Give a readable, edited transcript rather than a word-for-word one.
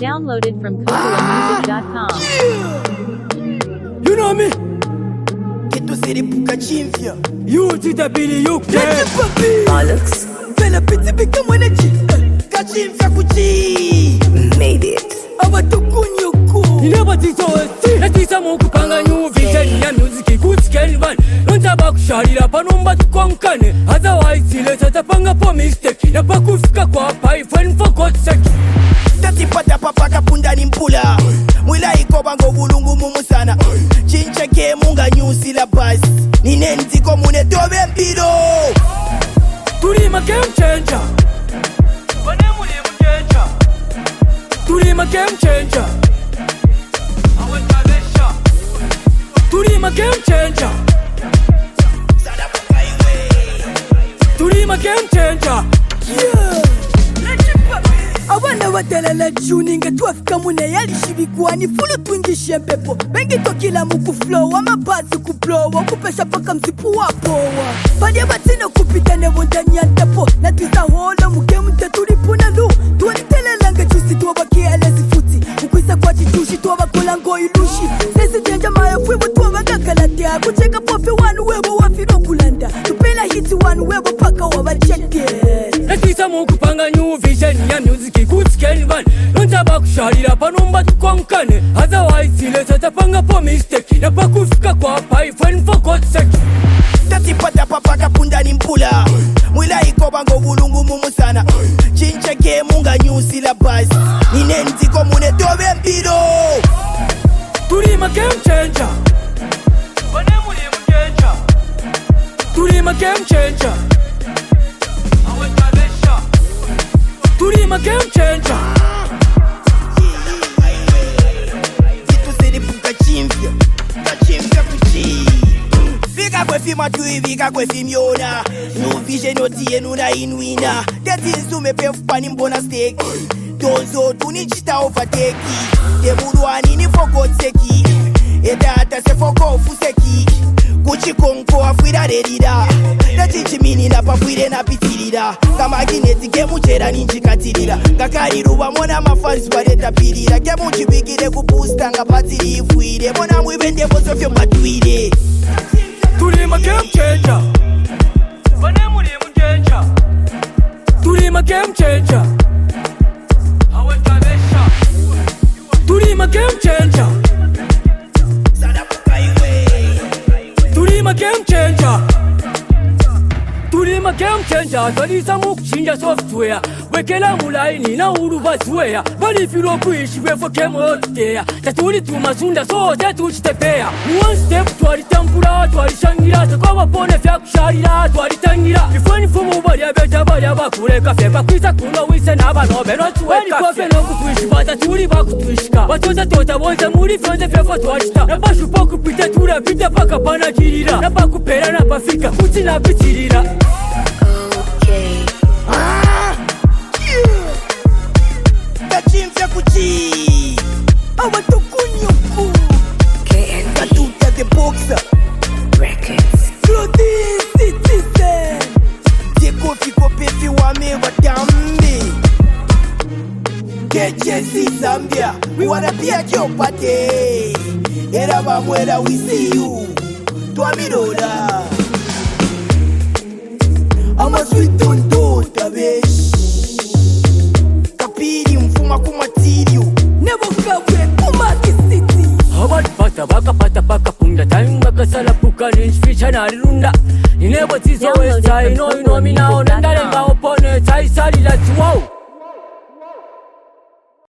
Downloaded from KokoaMusic.com. You know me? Get to see the Puka Chimfia. You did a Billy, you Get the Alex Vela piti become when it's Kachimfia Kuchi. made it. Abatukunyuku. You never did so. That is a Mokupanga new vision and music. Good scale man. Don't have a shari up on number to Konkane. Otherwise, you let a panga for mistake. Yapakufka kwa pai, friend for God's sake. Tati pata papa kapunda nimpula. Mwila ikobango bulungu mumusana. Chincheke munga nyusi la basi. Ninenti komune tobe mpido. Turima game changer. Turima game changer. Turima game changer. Turima game changer. Yeah. Abana watelele juninge twafika mune yalishibikuwa ni fulu twingishe mpepo bengi tokila muku flow amabazi kuplowa kupesha paka mzipu wapowa Badia batino kupita nebo ndani ya tepo na tuza holo muke mte tulipuna lu tuwanitelelanga jusi tuwabaki alezi futi ukwisa kwa chitushi tuwabakula ngo ilushi sesi jenja maya fwebo tuwabagakalatea kucheka pofe wanu webo wafiro kulanda tupela hiti wanu webo paka wabachete That is a Mokupanga new vision and music. Good scale man. Don't have a shari up on number to Konkane. Otherwise, you let a panga for mistake. Yapakufka kwa pai, friend for God's sake. Tati pata papa kapunda nimpula. Mwila ikobango bulungu mumusana. Chincheke munga nyusi la basi. Ninenti komune tobe mpido. Turima game changer. Turima game changer. Turima game changer. Get to see the Puka Chimfia. Kachimfia Kuchi. Vika kwe fi matui, vika kwe fi miona. New vision oti enuna inuina. That is to me pef pani mbona steki. Donzo tunichita overtake. Deburuani ni foko tseki. Eta ata se foko fuseki. Kuchi konko afwira redida. Dati chimini na papwire na pitirida. Kama gineti gemu chera ninjikatirida. Kakari ruwa mona mafans wareta pirida. Gemu chibikire kupusta nga patiri ifwire. Mona mwibende bozo fyo matwire. Turima game changer. Turima game changer. Turima game changer. Turima game changer. Turima game changer. Tolisa mukuchinja software. Wekela mulaini na uruba sweya. Bali filo kuishi wefo kemo yoteya. Tatuli tumasunda sote tuchitepea. One step twalitambula twalishangira. Takoba pone fya kusharira twalitangira. Ifoni fumu bali abeta bali abakureka. Feba kwisa kuno wise nabanobe no tuweka. Wani kofe no kutuishi bata tuli bakutuishika. Watoza tota bonza muri fyonze fefo twalita. Nabashu poku pita tura pita paka panakirira. Nabakupera nabafika kuti napitirira. Okay. Kachimfia Kuchi. Abatukunyuku. KND Katuta the boxer. Records. Clothing citizen. Jeko fiko pefi wame watambi. KJC Zambia. We wanna be at your party. Era vamwera we see you. Tuamirola. I'm a sweet tonto tabesh. Kapiri mfuma kumatirio. Never kawe kumaki city. Hawat pata baka punda time baka sala puka ninch ficha na rirunda. You never see so waste time. You know me now. Nandare nga opo